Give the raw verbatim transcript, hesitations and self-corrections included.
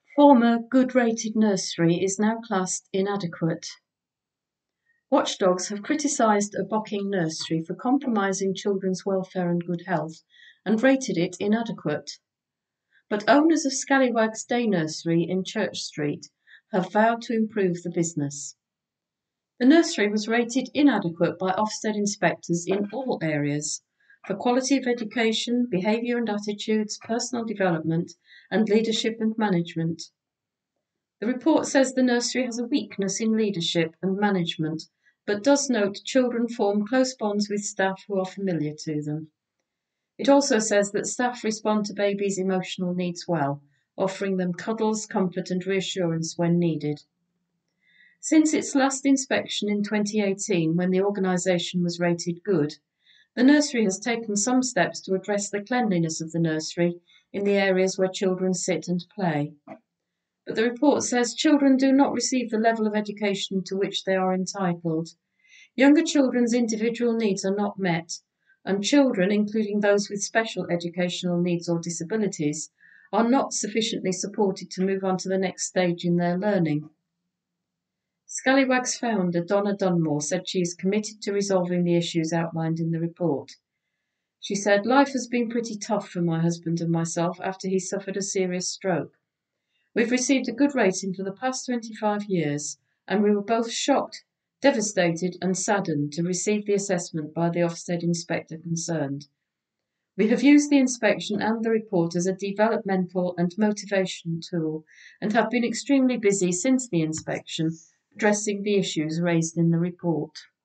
Former good-rated nursery is now classed inadequate. Watchdogs have criticised a Bocking nursery for compromising children's welfare and good health and rated it inadequate. But owners of Scallywags Day Nursery in Church Street have vowed to improve the business. The nursery was rated inadequate by Ofsted inspectors in all areas for quality of education, behaviour and attitudes, personal development, and leadership and management. The report says the nursery has a weakness in leadership and management, but does note children form close bonds with staff who are familiar to them. It also says that staff respond to babies' emotional needs well, offering them cuddles, comfort and reassurance when needed. Since its last inspection in twenty eighteen, when the organisation was rated good, the nursery has taken some steps to address the cleanliness of the nursery in the areas where children sit and play. But the report says children do not receive the level of education to which they are entitled. Younger children's individual needs are not met, and children, including those with special educational needs or disabilities, are not sufficiently supported to move on to the next stage in their learning. Scallywags founder Donna Dunmore said she is committed to resolving the issues outlined in the report. She said, "Life has been pretty tough for my husband and myself after he suffered a serious stroke. We've received a good rating for the past twenty-five years, and we were both shocked, devastated and saddened to receive the assessment by the Ofsted inspector concerned. We have used the inspection and the report as a developmental and motivation tool and have been extremely busy since the inspection addressing the issues raised in the report."